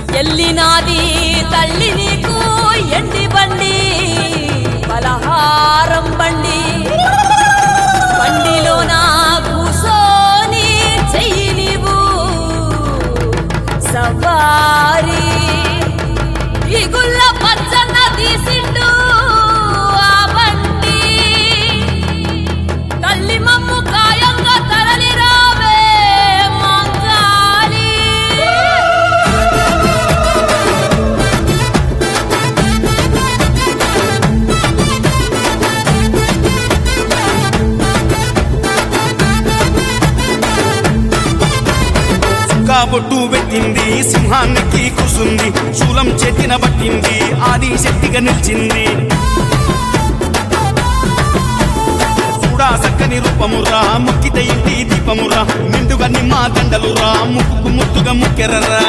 ఎల్లినాది తల్లి నీకు ఎండి బండి పలహారం బండి బండిలో నా కూసోని చెయ్యి నీవు సవారి ఇగుల్ల పచ్చన్న తీసిండు ఆ బండి తల్లి మమ్ము కాయంగా తరలి రావే మంగాలి బొట్టు పెట్టింది సింహానికి కూసుంది శూలం చేతిన పట్టింది ఆది శక్తిగా నిలిచింది చూడా సక్కని రూపమురా ముక్కిత ఇంటి దీపమురా నిండుగా నిమ్మ దండలురా ముక్కుకు ముత్తుగా ముక్కెరరా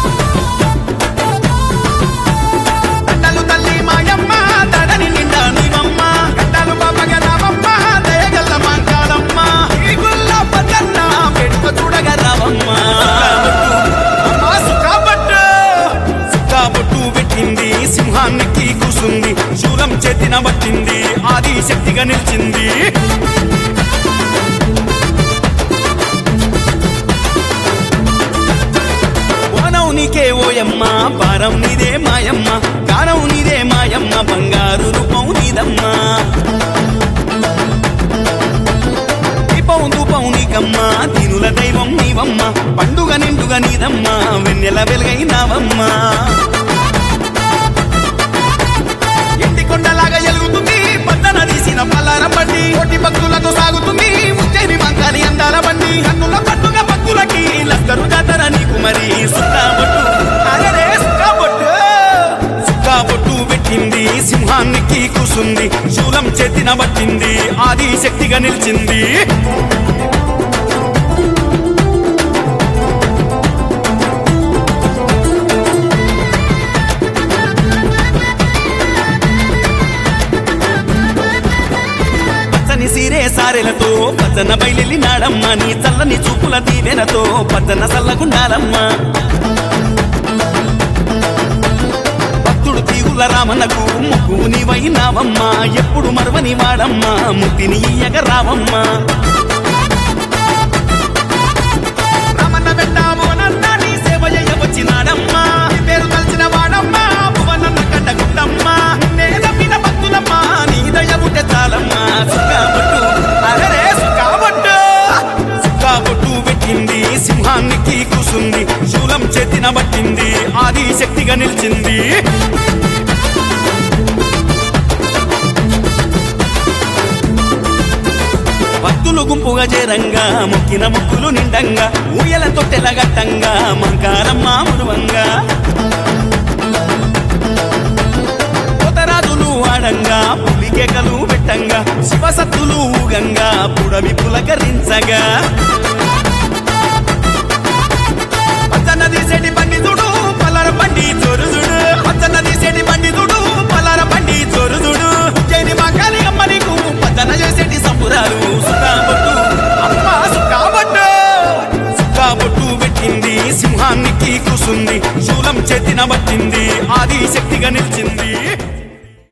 దండలు తల్లి మాయమ్మ దడని నిండా నీవమ్మ గడ్డలు బాబగా రావమ్మ దయగల్ల మాంకాలమ్మ ఈ గుల్ల పదన్న పెట్టుక చూడగా రావమ్మ సింహానికి కూసుంది శూలం చేతిన పట్టింది ఆది శక్తిగా నిలిచింది వనం నీకే ఓయమ్మ భారం నీదే మాయమ్మ గానం నీదే మాయమ్మ బంగారు రూపం నీదమ్మా దీపం ధూపం నీకమ్మ దీనుల దైవం నీవమ్మ పండుగ నిండుగా నీదమ్మ వెన్నెల వెలుగైనావమ్మా కొండలాగా ఎలుగుతుంది పద్దన తీసిన పల్లార బండి కోటి భక్తులతో సాగుతుంది ముచ్చని మంకాలి అందాల బండి కన్నుల పండుగ భక్తులకి లక్కరు జాతర నీకు మరి సుక్కాబొట్టు పెట్టింది సింహానికి కూసుంది శూలం చేతిన పట్టింది ఆది శక్తిగా నిలిచింది సీరే సారెలతో పచ్చన బయలెల్లి నాడమ్మ నీ చల్లని చూపుల దీవెనతో పచ్చన చల్లగుండాలమ్మ భక్తుడు తీగుల రామన్నకు ముక్కు నీవైనావమ్మ ఎప్పుడు మరవని వాడమ్మ ముక్తిని ఇయ్యగ రావమ్మ రామన్న వెంటామో నన్న నీ సేవ వచ్చినాడమ్మ పేరు కలిసిన వాడమ్మ భువనన్న కట్టగుట్టమ్మ నే నమ్మిన భక్తులమ్మ నీ దయ ఉంటే చాలమ్మ సుక్కాబొట్టు పెట్టింది సింహానికి కూసుంది శూలం చేతిన పట్టింది ఆది శక్తిగా నిలిచింది భక్తులు గుంపుగా చేరంగా మొక్కిన మొక్కులు నిండంగా ఊయల తొట్టెల గట్టంగా మంకారమ్మ మురువంగా కొతరాజులు ఆడంగా పులికేకలు పెట్టంగా శివసత్తులు ఊగంగా పుడవి పులకరించగా పచ్చన్న తీసేటి బండి చూడు పల్లర బండి చోరు చూడు పచ్చన్న తీసేటి